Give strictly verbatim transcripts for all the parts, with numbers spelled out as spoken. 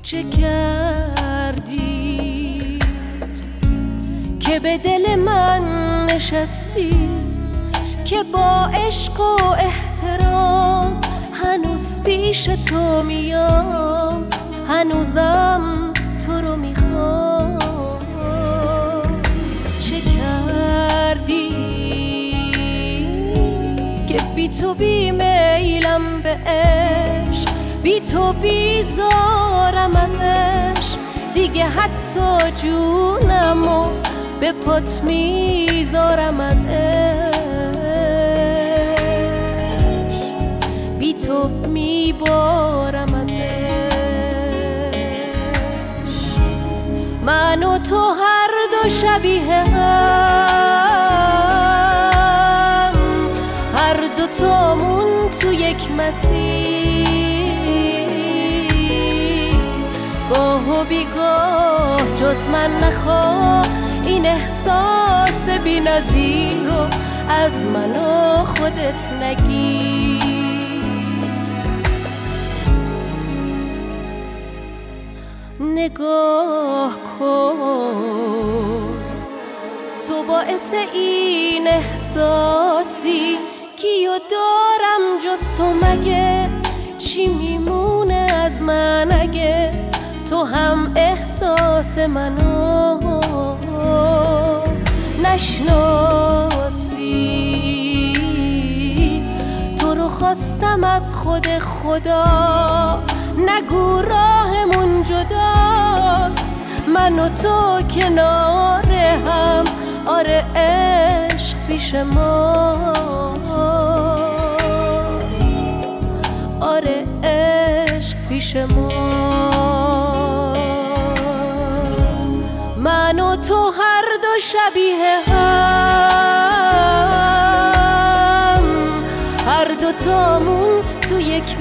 چه کردی که به دل من نشستی، که با عشق و احترام هنوز پیش تو میام، هنوزم تو رو میخوام. چه کردی که بی تو بی میلم به عشق، بی تو بیزارم ازش، دیگه حتی جونمو به پات میذارم از عشق، بی تو میبارم از عشق. من و تو هر دو شبیه هم، هر دو تامون تو یک مسیر، گاه و بیگاه جز من نخواه این احساس بی نظیر رو از من و خودت نگیر. نگاه کن تو باعث این احساسی، کیو دارم جز تو مگه؟ چی میمونه از من اگه تو هم احساس منو نشناسی؟ تو رو خواستم از خود خدا، نگو راهمون جداست، من و تو کنار هم، آره عشق پیش ماست، آره عشق پیش ماست. من و تو هر دو شبیه هم، هر دو تامون تو یک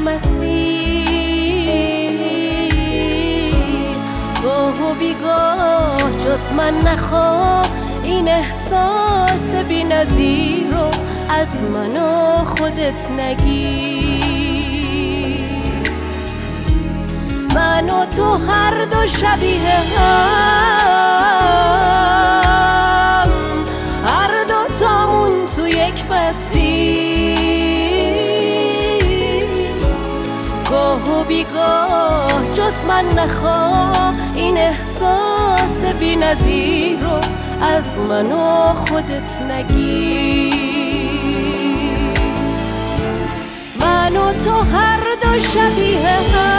مسیر، گاه و بیگاه جز من نخواه این احساس بی نظیر رو از من و خودت نگیر. من و تو هر دو شبیه هم، هر دو تامون تو یک مسیر، گاه و بیگاه جز من نخواه این احساس بی نظیر رو از من و خودت نگیر. من و تو هر دو شبیه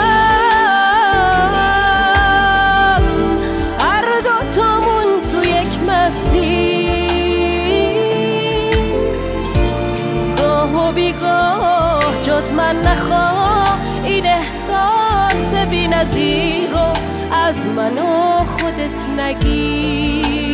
هم، هر دو تامون تو یک مسیر، گاه و بیگاه جز من نخواه این احساس بی نظیر رو از من و خودت نگیر.